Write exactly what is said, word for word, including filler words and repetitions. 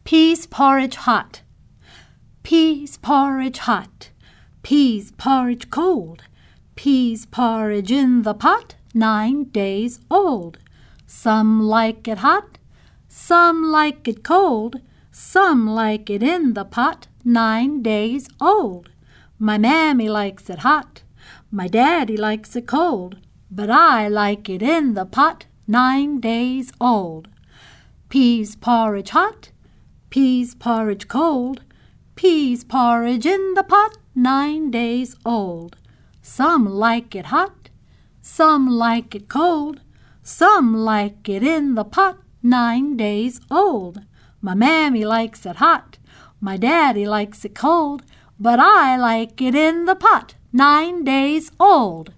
Peas porridge hot. Peas porridge hot. Peas porridge cold. Peas porridge in the pot, nine days old. Some like it hot, some like it cold. Some like it in the pot, nine days old. My mammy likes it hot, my daddy likes it cold, but I like it in the pot, nine days old. Peas porridge hot, peas porridge cold. Peas porridge in the pot, nine days old. Some like it hot, some like it cold. Some like it in the pot, nine days old. My mammy likes it hot, my daddy likes it cold, but I like it in the pot, nine days old.